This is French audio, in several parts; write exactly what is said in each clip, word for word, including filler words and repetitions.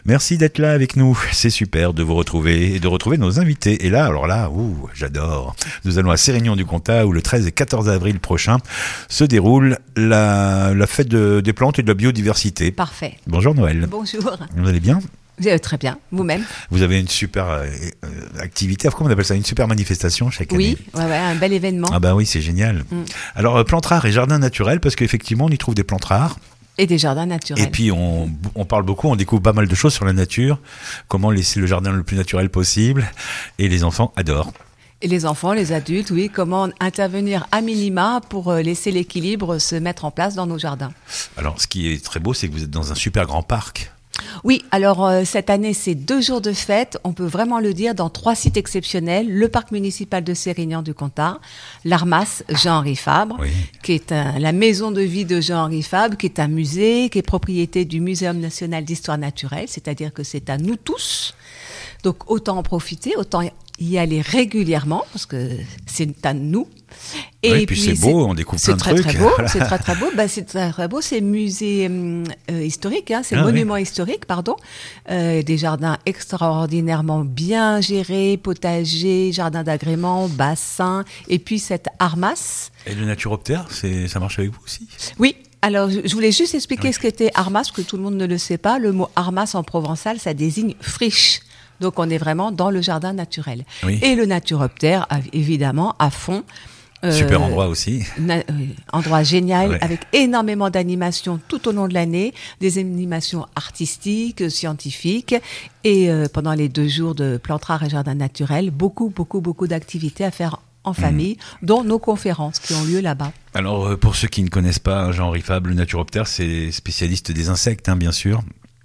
Merci d'être là avec nous, c'est super de vous retrouver et de retrouver nos invités. Et là, alors là, ouh, j'adore. Nous allons à Sérignan-du-Comtat où le treize et quatorze avril prochain se déroule la, la fête de, des plantes et de la biodiversité. Parfait. Bonjour Noël. Bonjour. Vous allez bien ? Euh, Très bien, vous-même. Vous avez une super euh, activité, comment on appelle ça ? Une super manifestation chaque année. Oui, ouais, ouais, un bel événement. Ah bah oui, c'est génial. Mm. Alors, euh, plantes rares et jardins naturels, parce qu'effectivement, on y trouve des plantes rares. Et des jardins naturels. Et puis, on, on parle beaucoup, on découvre pas mal de choses sur la nature, comment laisser le jardin le plus naturel possible, et les enfants adorent. Et les enfants, les adultes, oui, comment intervenir à minima pour laisser l'équilibre se mettre en place dans nos jardins. Alors, ce qui est très beau, c'est que vous êtes dans un super grand parc. Oui, alors euh, cette année, c'est deux jours de fête, on peut vraiment le dire, dans trois sites exceptionnels. Le parc municipal de Sérignan-du-Comtat, l'Armas Jean-Henri Fabre, oui. qui est un, la maison de vie de Jean-Henri Fabre, qui est un musée, qui est propriété du Muséum national d'histoire naturelle, c'est-à-dire que c'est à nous tous. Donc autant en profiter, autant y aller régulièrement, parce que c'est à nous. Et oui, puis, puis c'est beau, on découvre plein de très, trucs. Très beau, c'est très très beau. Ben, c'est très très beau. C'est musée euh, historique, hein, c'est ah, monument oui. historique, pardon. Euh, des jardins extraordinairement bien gérés, potagers, jardins d'agrément, bassins, et puis cette Armas. Et le naturoptère, c'est ça marche avec vous aussi ? Oui. Alors, je voulais juste expliquer oui. ce qu'était Armas, parce que tout le monde ne le sait pas. Le mot Armas en provençal, ça désigne friche. Donc, on est vraiment dans le jardin naturel. Oui. Et le naturoptère, évidemment, à fond. Euh, Super endroit aussi. Na- euh, endroit génial, ouais. avec énormément d'animations tout au long de l'année, des animations artistiques, scientifiques, et euh, pendant les deux jours de plantes rares et jardin naturel, beaucoup, beaucoup, beaucoup d'activités à faire en famille, mmh. dont nos conférences qui ont lieu là-bas. Alors, pour ceux qui ne connaissent pas Jean-Henri Fabre, le naturoptère, c'est spécialiste des insectes, hein, bien sûr.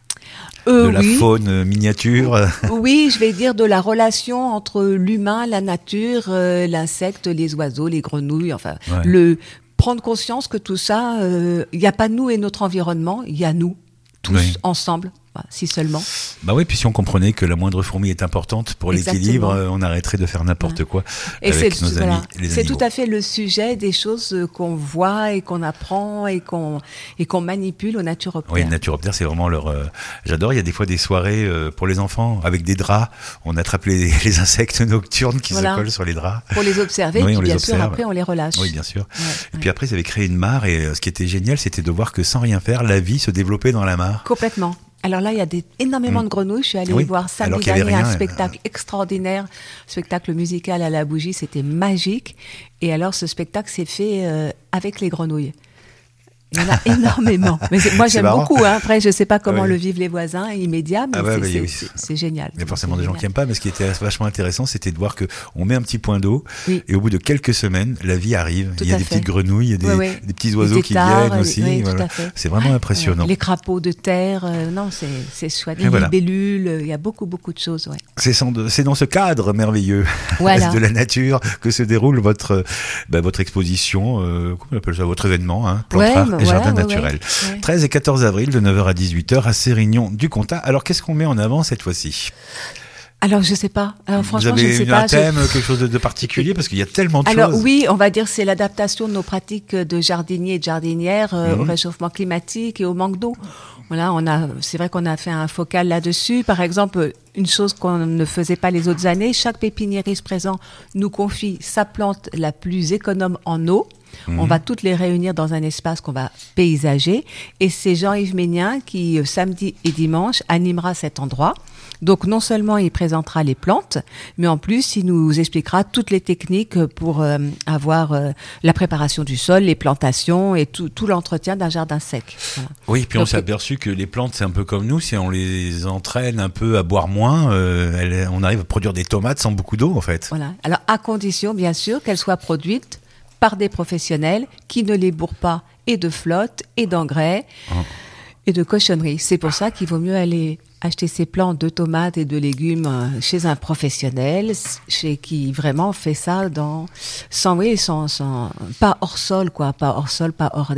Euh, de la oui. faune miniature. Oui, je vais dire de la relation entre l'humain, la nature, euh, l'insecte, les oiseaux, les grenouilles, enfin, ouais. le prendre conscience que tout ça, il euh, n'y a pas nous et notre environnement, il y a nous, tous oui. ensemble. Si seulement. Bah oui, puis si on comprenait que la moindre fourmi est importante pour Exactement. l'équilibre, on arrêterait de faire n'importe quoi et avec nos voilà. amis les C'est animaux. tout à fait le sujet des choses qu'on voit et qu'on apprend et qu'on et qu'on manipule au naturoptère. Oui, le naturoptère, c'est vraiment leur. Euh, j'adore. Il y a des fois des soirées euh, pour les enfants avec des draps. On attrape les, les insectes nocturnes qui voilà. se collent sur les draps. Pour les observer. Oui, puis on bien les sûr, observe. après on les relâche. Oui, bien sûr. Ouais, et ouais. puis après, ils avaient créé une mare et euh, ce qui était génial, c'était de voir que sans rien faire, la vie se développait dans la mare. Complètement. Alors là, il y a des, énormément mmh. de grenouilles. Je suis allée oui. voir samedi dernier rien, un spectacle euh... extraordinaire, spectacle musical à la bougie. C'était magique. Et alors, ce spectacle s'est fait euh, avec les grenouilles. Il y en a énormément. Mais moi, j'aime marrant. beaucoup. Hein. Après, je ne sais pas comment oui. le vivent les voisins immédiats, mais ah ouais, c'est, bah, c'est, oui. c'est génial. Il y a forcément des gens génial. qui n'aiment pas, mais ce qui était vachement intéressant, c'était de voir qu'on met un petit point d'eau oui. et au bout de quelques semaines, la vie arrive. Tout il y a des fait. petites grenouilles, il y a des, oui, oui. des petits oiseaux des qui tétards, viennent aussi. Oui, voilà. C'est vraiment impressionnant. Ouais. Les crapauds de terre, euh, non, c'est, c'est chouette. Les voilà. libellules, il y a beaucoup, beaucoup de choses. Ouais. C'est, c'est dans ce cadre merveilleux voilà. de la nature que se déroule votre, bah, votre exposition, euh, comment on appelle ça, votre événement, hein, plantes ouais, rares et voilà, jardins ouais, naturels. Ouais. Ouais. treize et quatorze avril de neuf heures à dix-huit heures à Sérignan-du-Comtat. Alors, qu'est-ce qu'on met en avant cette fois-ci ? Alors, je sais pas. Alors, franchement, Vous avez je sais une, pas. un thème, je... quelque chose de, de particulier, parce qu'il y a tellement de Alors, choses. Alors oui, on va dire c'est l'adaptation de nos pratiques de jardiniers et de jardinières euh, mmh. au réchauffement climatique et au manque d'eau. Voilà, on a, c'est vrai qu'on a fait un focal là-dessus. Par exemple, une chose qu'on ne faisait pas les autres années, chaque pépiniériste présent nous confie sa plante la plus économe en eau. Mmh. On va toutes les réunir dans un espace qu'on va paysager. Et c'est Jean-Yves Ménien qui, samedi et dimanche, animera cet endroit. Donc, non seulement il présentera les plantes, mais en plus, il nous expliquera toutes les techniques pour euh, avoir euh, la préparation du sol, les plantations et tout, tout l'entretien d'un jardin sec. Voilà. Oui, puis Donc, on s'est aperçu que les plantes, c'est un peu comme nous. Si on les entraîne un peu à boire moins, euh, elles, on arrive à produire des tomates sans beaucoup d'eau, en fait. Voilà. Alors, à condition, bien sûr, qu'elles soient produites par des professionnels qui ne les bourrent pas et de flotte et d'engrais oh. et de cochonneries. C'est pour ça qu'il vaut mieux aller acheter ses plants de tomates et de légumes chez un professionnel, chez qui vraiment fait ça dans, sans, oui, sans, sans, pas hors sol, quoi, pas hors sol, pas hors d'air.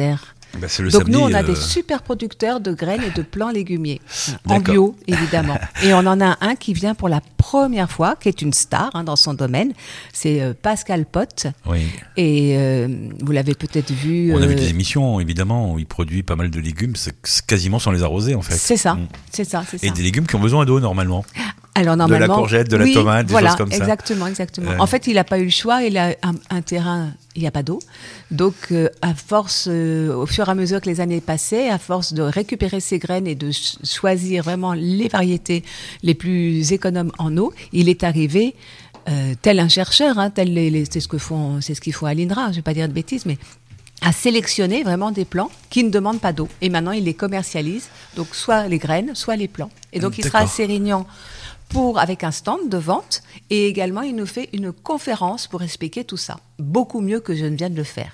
Bah, c'est le Donc samedi, nous, on a euh... des super producteurs de graines et de plants légumiers, en D'accord. bio évidemment. Et on en a un qui vient pour la première fois, qui est une star hein, dans son domaine, c'est euh, Pascal Pot. Oui. Et euh, vous l'avez peut-être vu. On a euh... vu des émissions, évidemment, où il produit pas mal de légumes, c'est quasiment sans les arroser en fait. C'est ça, mmh. c'est ça, c'est ça. Et des légumes qui ont besoin d'eau normalement. Alors, normalement, de la courgette, de la oui, tomate, des voilà, choses comme ça. Exactement, exactement. Euh... En fait, il n'a pas eu le choix. Il a un, un terrain, il n'y a pas d'eau. Donc, euh, à force, euh, au fur et à mesure que les années passaient, à force de récupérer ses graines et de ch- choisir vraiment les variétés les plus économes en eau, il est arrivé, euh, tel un chercheur, hein, tel les, les, c'est ce que font, c'est ce qu'ils font à l'I N R A. Je ne vais pas dire de bêtises, mais à sélectionner vraiment des plants qui ne demandent pas d'eau. Et maintenant, il les commercialise. Donc, soit les graines, soit les plants. Et donc, il D'accord. sera à Sérignan pour, avec un stand de vente, et également il nous fait une conférence pour expliquer tout ça. Beaucoup mieux que je ne viens de le faire.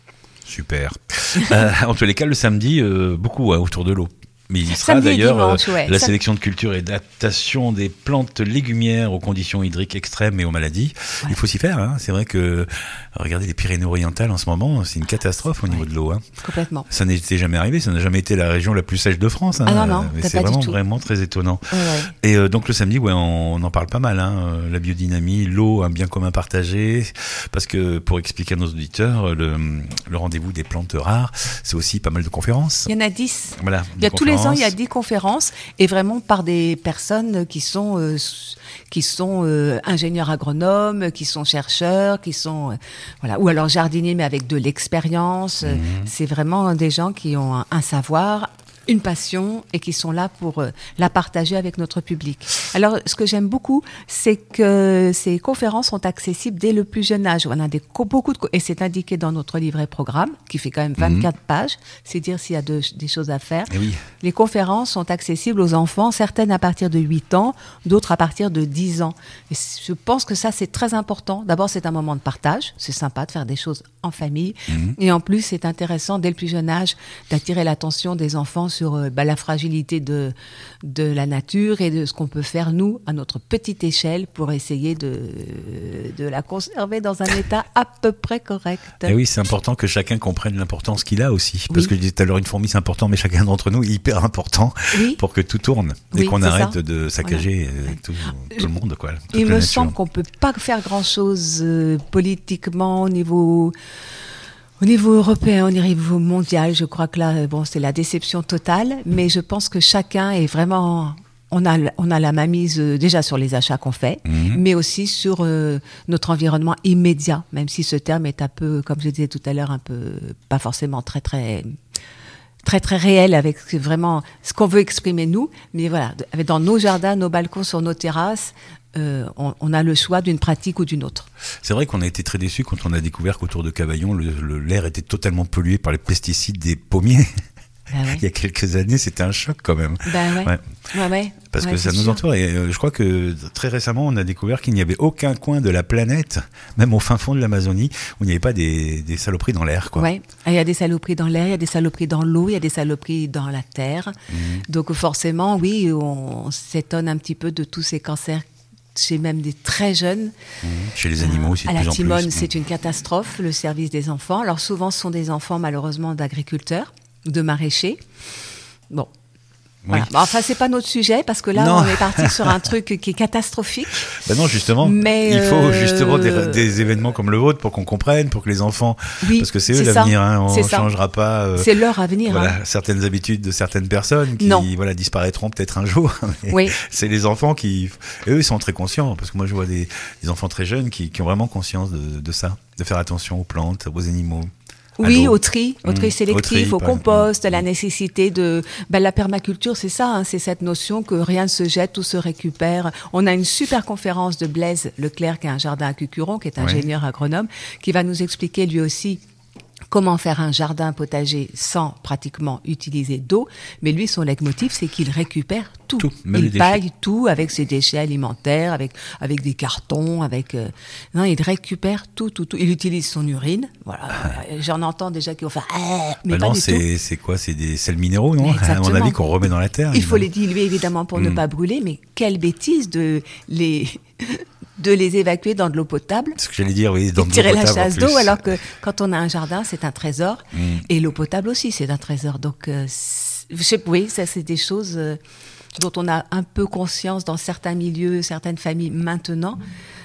Super. euh, en tous les cas, le samedi, euh, beaucoup ouais, autour de l'eau. Mais il y sera Samedi et d'ailleurs dimanche, euh, ouais. la Sam- sélection de culture et d'adaptation des plantes légumières aux conditions hydriques extrêmes et aux maladies. Ouais. Il faut s'y faire. Hein. C'est vrai que, regardez les Pyrénées-Orientales en ce moment, c'est une catastrophe au Ouais. niveau de l'eau. Hein. Complètement. Ça n'était jamais arrivé, ça n'a jamais été la région la plus sèche de France. Hein. Ah non, non, mais t'as c'est pas du vraiment, tout. vraiment très étonnant. Ouais, ouais. Et euh, donc le samedi, ouais, on, on en parle pas mal. Hein. La biodynamie, l'eau, un bien commun partagé. Parce que pour expliquer à nos auditeurs, le, le rendez-vous des plantes rares, c'est aussi pas mal de conférences. Il y en a dix. Voilà, Il y a des tous les ans, il y a conférences. dix conférences, et vraiment par des personnes qui sont euh, qui sont euh, ingénieurs agronomes, qui sont chercheurs, qui sont euh, voilà, ou alors jardiniers mais avec de l'expérience. Mhm. C'est vraiment des gens qui ont un, un savoir, une passion et qui sont là pour euh, la partager avec notre public. Alors, ce que j'aime beaucoup, c'est que ces conférences sont accessibles dès le plus jeune âge. On a des, co- beaucoup de, co- et c'est indiqué dans notre livret programme, qui fait quand même vingt-quatre pages. C'est dire s'il y a de- des choses à faire. Eh oui. Les conférences sont accessibles aux enfants, certaines à partir de huit ans, d'autres à partir de dix ans. Et c- je pense que ça, c'est très important. D'abord, c'est un moment de partage. C'est sympa de faire des choses en famille. Mhm. Et en plus, c'est intéressant, dès le plus jeune âge, d'attirer l'attention des enfants sur euh, bah, la fragilité de, de la nature et de ce qu'on peut faire, nous, à notre petite échelle, pour essayer de, de la conserver dans un état à peu près correct. Et oui, c'est important que chacun comprenne l'importance qu'il a aussi. Parce Oui. que je disais tout à l'heure, une fourmi, c'est important, mais chacun d'entre nous est hyper important Oui. pour que tout tourne et Oui, qu'on c'est arrête ça. de saccager euh, tout, tout le monde. Quoi, toute Il la me nature. semble qu'on peut pas faire grand-chose euh, politiquement au niveau, au niveau européen, au niveau mondial. Je crois que là, euh, bon, c'est la déception totale. Mais je pense que chacun est vraiment, on a, on a la mainmise euh, déjà sur les achats qu'on fait, Mhm. mais aussi sur euh, notre environnement immédiat. Même si ce terme est un peu, comme je disais tout à l'heure, un peu pas forcément très très très très réel avec ce- vraiment ce qu'on veut exprimer nous, mais voilà, de- avec- dans nos jardins, nos balcons, sur nos terrasses, euh, on, on a le choix d'une pratique ou d'une autre. C'est vrai qu'on a été très déçus quand on a découvert qu'autour de Cavaillon, le- le- l'air était totalement pollué par les pesticides des pommiers. Ben ouais. Il y a quelques années, c'était un choc quand même. Ben ouais. Ouais. Ouais, ouais. Parce Ouais, que ça c'est nous sûr. entoure et euh, je crois que très récemment on a découvert qu'il n'y avait aucun coin de la planète, même au fin fond de l'Amazonie, où il n'y avait pas des, des saloperies dans l'air. Quoi. Ouais. Ah, il y a des saloperies dans l'air, il y a des saloperies dans l'eau, il y a des saloperies dans la terre. Mhm. Donc forcément, oui, on, on s'étonne un petit peu de tous ces cancers chez même des très jeunes. Mmh. Chez les animaux aussi, de À la plus en Timone, plus. c'est une catastrophe, le service des enfants. Alors souvent, ce sont des enfants malheureusement d'agriculteurs, de maraîchers. Bon. Oui. Voilà. Bon, enfin, c'est pas notre sujet parce que là, Non. on est parti sur un truc qui est catastrophique. Ben non, justement, Mais, il faut euh, justement des, des événements comme le vôtre pour qu'on comprenne, pour que les enfants, Oui, parce que c'est eux c'est ça, l'avenir, hein, on c'est ne ça. changera pas euh, C'est leur avenir. voilà, hein. certaines habitudes de certaines personnes qui Non. voilà, disparaîtront peut-être un jour. Mais Oui. c'est les enfants qui, et eux, ils sont très conscients, parce que moi je vois des, des enfants très jeunes qui, qui ont vraiment conscience de, de ça, de faire attention aux plantes, aux animaux. à Oui, l'eau. au tri, au tri Mmh, sélectif, au au, tri, compost, pas- la nécessité de... Ben, la permaculture, c'est ça, hein, c'est cette notion que rien ne se jette, tout se récupère. On a une super conférence de Blaise Leclerc, qui a un jardin à Cucuron, qui est ingénieur agronome, qui va nous expliquer lui aussi comment faire un jardin potager sans pratiquement utiliser d'eau. Mais lui, son leitmotiv, c'est qu'il récupère tout. Tout, même les il déchets. paille tout avec ses déchets alimentaires, avec, avec des cartons, avec... euh, Non, il récupère tout, tout, tout. Il utilise son urine. Voilà. J'en entends déjà qui vont faire... Ah mais Ben pas non, du tout. c'est, c'est quoi? C'est des sels minéraux, non? À mon Exactement. avis, qu'on remet dans la terre. Il faut les évidemment. diluer évidemment pour ne Mm. pas brûler, mais quelle bêtise de les de les évacuer dans de l'eau potable. Ce que j'allais dire, oui, dans et de tirer l'eau la potable, chasse en plus. d'eau, alors que quand on a un jardin, c'est un trésor. Mm. Et l'eau potable aussi, c'est un trésor. Donc, euh, je sais, oui, ça, c'est des choses euh, dont on a un peu conscience dans certains milieux, certaines familles maintenant.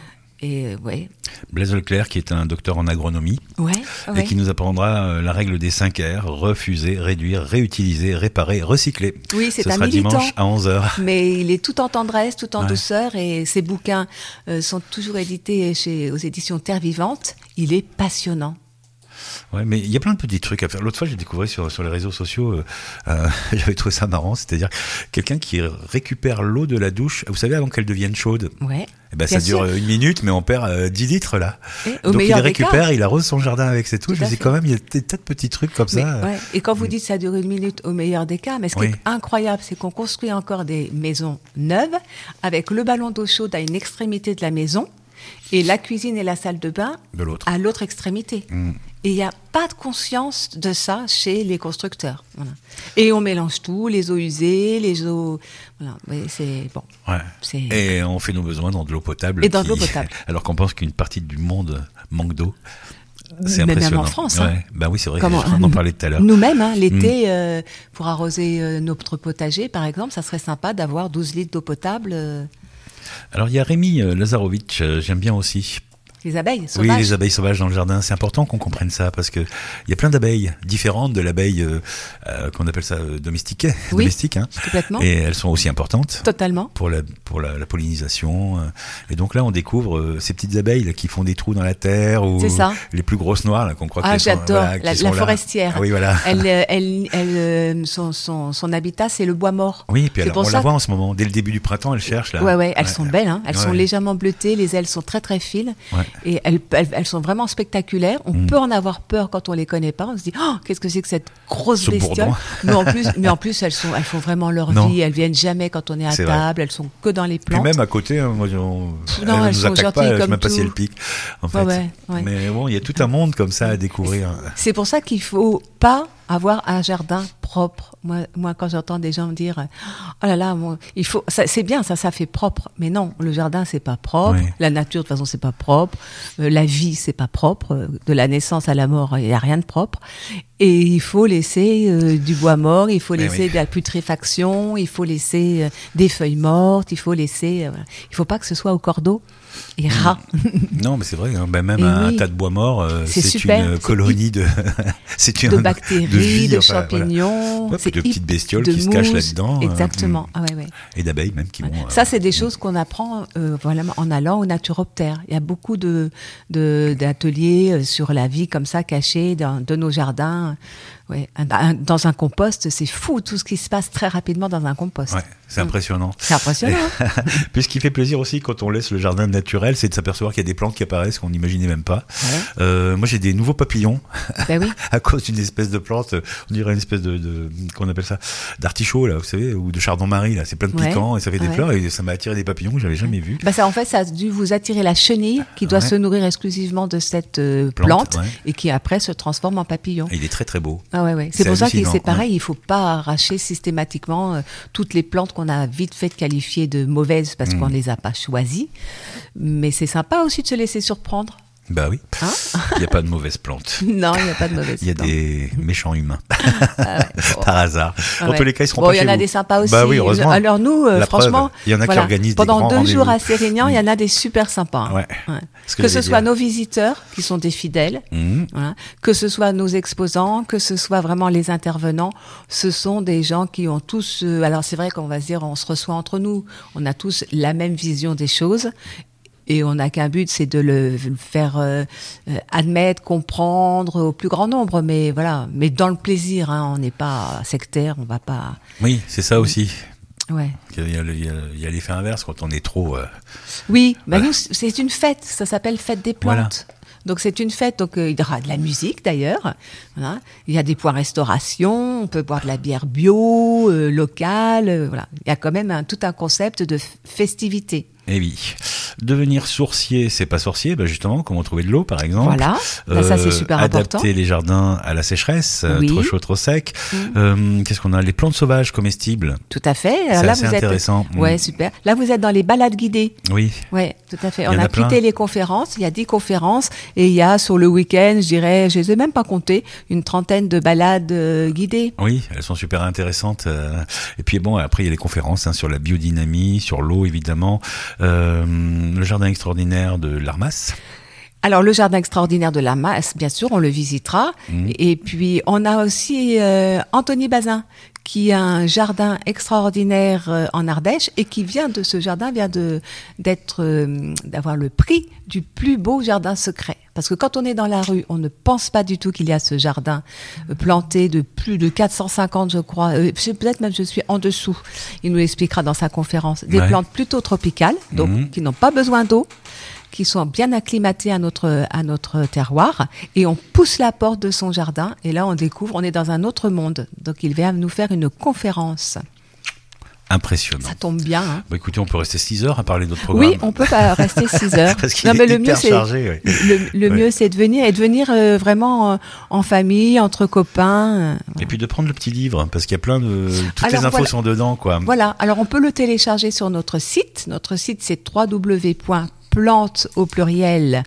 Et euh, ouais. Blaise Leclerc, qui est un docteur en agronomie, Ouais, ouais. et qui nous apprendra euh, la règle des cinq R, refuser, réduire, réutiliser, réparer, recycler. Oui, c'est Ce un sera militant. dimanche à onze heures. Mais il est tout en tendresse, tout en Ouais. douceur, et ses bouquins euh, sont toujours édités chez, aux éditions Terre Vivante. Il est passionnant. Ouais, mais il y a plein de petits trucs à faire. L'autre fois, j'ai découvert sur, sur les réseaux sociaux, euh, euh, j'avais trouvé ça marrant, c'est-à-dire quelqu'un qui récupère l'eau de la douche, vous savez, avant qu'elle devienne chaude. Ouais. Eh ben, Bien ça dure sûr. une minute, mais on perd euh, dix litres là. Et au Donc il meilleur les des récupère, cas. il arrose son jardin avec ses touches. Tout à Je dis fait. quand même, il y a des tas de petits trucs comme Mais, ça. ouais. Et quand vous dites ça dure une minute au meilleur des cas, mais ce qui Oui. est incroyable, c'est qu'on construit encore des maisons neuves avec le ballon d'eau chaude à une extrémité de la maison et la cuisine et la salle de bain De l'autre. à l'autre extrémité. Mm. Et il n'y a pas de conscience de ça chez les constructeurs. Voilà. Et on mélange tout, les eaux usées, les eaux... Voilà, mais c'est... Bon, Ouais. c'est... Et on fait nos besoins dans de l'eau potable. Et dans qui- de l'eau potable. Alors qu'on pense qu'une partie du monde manque d'eau. C'est Mais même impressionnant. en France, hein. Ouais. Ben oui, c'est vrai. Comment- On en parlait tout à l'heure. Nous-mêmes, hein, l'été, euh, pour arroser euh, notre potager, par exemple, ça serait sympa d'avoir douze litres d'eau potable. euh, Alors il y a Rémi euh, Lazarovitch, euh, j'aime bien aussi. les abeilles Oui, sauvages. les abeilles sauvages dans le jardin, c'est important qu'on comprenne ça parce que il y a plein d'abeilles différentes de l'abeille euh, euh, qu'on appelle ça euh, domestiquée, Oui. domestique, hein. Complètement. Et elles sont aussi importantes Totalement. pour la pour la, la pollinisation. euh. Et donc là, on découvre euh, ces petites abeilles là, qui font des trous dans la terre ou C'est ça. les plus grosses noires là qu'on croit Ah, qu'elles sont, j'adore. voilà, qui La- sont la là. forestière. Ah oui, voilà. Elle, euh, elle, elle, euh, son, son, son habitat, c'est le bois mort. Oui, puis C'est alors, pour on ça la voit en ce moment. Dès le début du printemps, elle cherche là. Ouais, ouais, elles sont belles, hein. Elles Ouais. sont légèrement bleutées, les ailes sont très très fines, Ouais. et elles, elles, elles sont vraiment spectaculaires. On Mm. peut en avoir peur quand on les connaît pas. On se dit, oh, qu'est-ce que c'est que cette grosse Ce bestiole. bourdon. Mais en plus, mais en plus, elles sont, elles font vraiment leur Non. vie. Elles viennent jamais quand on est à C'est vrai. table. Elles sont que dans les Puis plantes. même à côté, hein, moi, on, non, elle elles nous sont attaque pas, gentilles je sais comme même pas si tout. elle pique. En fait. Ouais, ouais, ouais. Mais bon, il y a tout un monde comme ça à découvrir. C'est pour ça qu'il faut pas avoir un jardin propre. Moi, moi, quand j'entends des gens me dire, oh là là, moi, il faut, ça, c'est bien, ça, ça fait propre. Mais non, le jardin, c'est pas propre. Oui. La nature, de toute façon, c'est pas propre. Euh, la vie, c'est pas propre. Euh, De la naissance à la mort, il y a rien de propre. Et il faut laisser euh, du bois mort, il faut Mais laisser oui. de la putréfaction, il faut laisser euh, des feuilles mortes, il faut laisser, euh, voilà. Il faut pas que ce soit au cordeau et rat. Non, mais c'est vrai. Hein, ben même Et un oui. tas de bois mort, euh, C'est c'est super. une C'est colonie de, c'est une de bactéries, de, vie, enfin, voilà. champignons, Ouais, puis de hip- petites bestioles de qui se cachent mousse. là-dedans. euh, Exactement. mm. Ah ouais, ouais. Et d'abeilles même qui vont. euh, Ça, c'est des choses qu'on apprend euh, voilà, en allant au naturoptère. Il y a beaucoup de, de, d'ateliers euh, sur la vie comme ça, cachée dans, de nos jardins. Ouais, un- un- dans un compost, c'est fou tout ce qui se passe très rapidement dans un compost. Ouais, c'est impressionnant. C'est impressionnant. hein. Puis ce qui fait plaisir aussi quand on laisse le jardin naturel, c'est de s'apercevoir qu'il y a des plantes qui apparaissent qu'on n'imaginait même pas. Ouais. Euh, moi, j'ai des nouveaux papillons Ben oui. à cause d'une espèce de plante, euh, on dirait une espèce de, de qu'on appelle ça, d'artichaut là, vous savez, ou de chardon-marie là. C'est plein de Ouais. piquants et ça fait des Ouais. fleurs et ça m'a attiré des papillons que j'avais jamais vus. Ben ça, en fait, ça a dû vous attirer la chenille qui doit Ouais. se nourrir exclusivement de cette euh, plante, Plante, ouais. et qui après se transforme en papillon. Et il est très très beau. Ah ouais, ouais. C'est C'est pour ça que hallucinant, c'est pareil, ouais. il faut pas arracher systématiquement euh, toutes les plantes qu'on a vite fait qualifier de mauvaises parce Mm. qu'on les a pas choisies. Mais c'est sympa aussi de se laisser surprendre. Bah oui. Hein Il n'y a pas de mauvaises plantes. Non, il n'y a pas de mauvaises Il y a plantes. des méchants humains. Ah ouais. Bon. Par hasard. Ah En ouais. tous les cas, ils seront Bon, pas il y chez en a vous. des sympas aussi. Bah oui, heureusement. Alors nous, euh, La preuve, franchement, il y en a qui voilà, organisent des pendant grands deux rendez-vous. jours à Sérignan, il y en a des super sympas. hein. Ouais. Ouais. Ce Que, que ce j'allais soit dire. nos visiteurs qui sont des fidèles, Mhm. voilà, que ce soit nos exposants, que ce soit vraiment les intervenants, ce sont des gens qui ont tous. euh, alors c'est vrai qu'on va se dire, on se reçoit entre nous, on a tous la même vision des choses. Et on n'a qu'un but, c'est de le faire euh, euh, admettre, comprendre au plus grand nombre. Mais voilà, mais dans le plaisir, hein, on n'est pas sectaire, on va pas. Oui, c'est ça aussi. Ouais. Il y a, le- il y a- il y a l'effet inverse quand on est trop. euh, Oui, bah Voilà. nous, c'est une fête, ça s'appelle Fête des plantes. Voilà. Donc c'est une fête, donc euh, il y aura de la musique d'ailleurs. Voilà. Il y a des points restauration, on peut boire de la bière bio, euh, locale. euh, voilà. Il y a quand même un, tout un concept de f- festivité. Eh oui. Devenir sourcier, c'est pas sorcier, bah justement, comment trouver de l'eau, par exemple. Voilà, bah, ça c'est super euh, important. Adapter les jardins à la sécheresse, Oui. trop chaud, trop sec. Mmh. Euh, qu'est-ce qu'on a? Les plantes sauvages comestibles. Tout à fait. C'est là, assez vous intéressant. Êtes... Ouais, Mmh. super. Là, vous êtes dans les balades guidées. Oui. Ouais, tout à fait. Il y On en a a plein. quitté les conférences. Il y a dix conférences et il y a sur le week-end, je dirais, je les ai même pas comptées, une trentaine de balades euh, guidées. Oui, elles sont super intéressantes. euh, Et puis bon, après il y a les conférences hein, sur la biodynamie, sur l'eau évidemment, euh, le jardin extraordinaire de l'Armas. Alors, le jardin extraordinaire de la Masse, bien sûr, on le visitera. Mmh. Et puis, on a aussi euh, Anthony Bazin, qui a un jardin extraordinaire euh, en Ardèche et qui vient de ce jardin, vient de d'être, euh, d'avoir le prix du plus beau jardin secret. Parce que quand on est dans la rue, on ne pense pas du tout qu'il y a ce jardin euh, planté de plus de quatre cent cinquante, je crois. Euh, peut-être même je suis en dessous. Il nous l'expliquera dans sa conférence. Des Ouais. plantes plutôt tropicales, donc Mmh. qui n'ont pas besoin d'eau, qui sont bien acclimatés à notre, à notre terroir, et on pousse la porte de son jardin, et là on découvre, on est dans un autre monde. Donc il vient nous faire une conférence. Impressionnant. Ça tombe bien. Hein. Bon, écoutez, on peut rester six heures à parler de notre programme. Oui, on peut pas rester six heures. Parce qu'il Non, est mais le hyper mieux, c'est, chargé. Oui. le, le Ouais. mieux, c'est de venir, et de venir euh, vraiment euh, en famille, entre copains. euh, Et puis de prendre le petit livre, parce qu'il y a plein de... Toutes Alors, les infos voilà. sont dedans, quoi. Voilà, alors on peut le télécharger sur notre site. Notre site, c'est w w w point plante au pluriel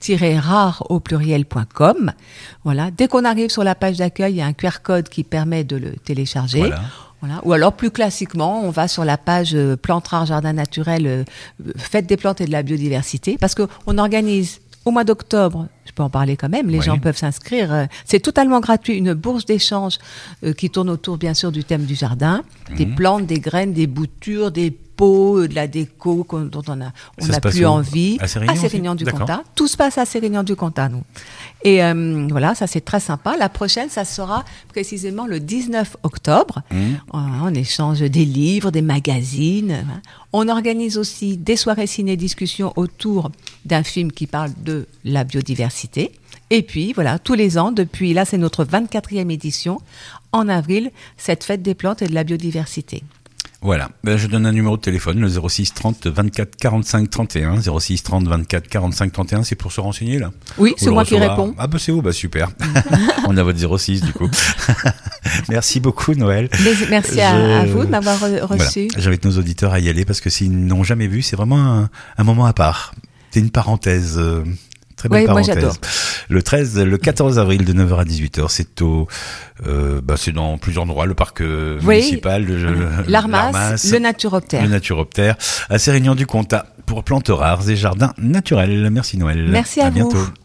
rare au pluriel point com. Voilà, dès qu'on arrive sur la page d'accueil, il y a un Q R code qui permet de le télécharger. Voilà. Voilà. Ou alors plus classiquement, on va sur la page euh, Plantes rares, jardin naturel, euh, fête des plantes et de la biodiversité, parce que on organise au mois d'octobre, je peux en parler quand même, les Oui. gens peuvent s'inscrire, euh, c'est totalement gratuit, une bourse d'échange euh, qui tourne autour bien sûr du thème du jardin, Mhm. des plantes, des graines, des boutures, des pots, euh, de la déco qu'on- dont on a, on Ça n'a se passe plus où? envie. À Sérignan aussi Sérignan du D'accord. Comtat. Tout se passe à Sérignan du Comtat, nous. Et euh, voilà, ça c'est très sympa. La prochaine, ça sera précisément le dix-neuf octobre. Mhm. On, on échange des livres, des magazines. hein. On organise aussi des soirées ciné-discussions autour d'un film qui parle de la biodiversité. Et puis, voilà, tous les ans, depuis là, c'est notre vingt-quatrième édition, en avril, cette fête des plantes et de la biodiversité. Voilà, ben, je donne un numéro de téléphone, le zéro six trente vingt-quatre quarante-cinq trente et un, zéro six trente vingt-quatre quarante-cinq trente et un, c'est pour se renseigner là? Oui, Vous c'est le moi qui recevoir. réponds. Ah bah c'est vous, bah super. On a votre zéro six du coup. Merci beaucoup Noël. Mais merci à, Je- à vous de m'avoir re- reçu. Voilà. J'invite nos auditeurs à y aller parce que s'ils n'ont jamais vu, c'est vraiment un, un moment à part. C'est une parenthèse. euh, Très belle Oui, moi, parenthèse. j'adore. Le treize, le quatorze avril de neuf heures à dix-huit heures, c'est au, euh, bah c'est dans plusieurs endroits, le parc euh, Oui. municipal, de, L'Armas, le Naturoptère. le Naturoptère, à Sérignan du Comtat pour plantes rares et jardins naturels. Merci Noël. Merci à vous. bientôt.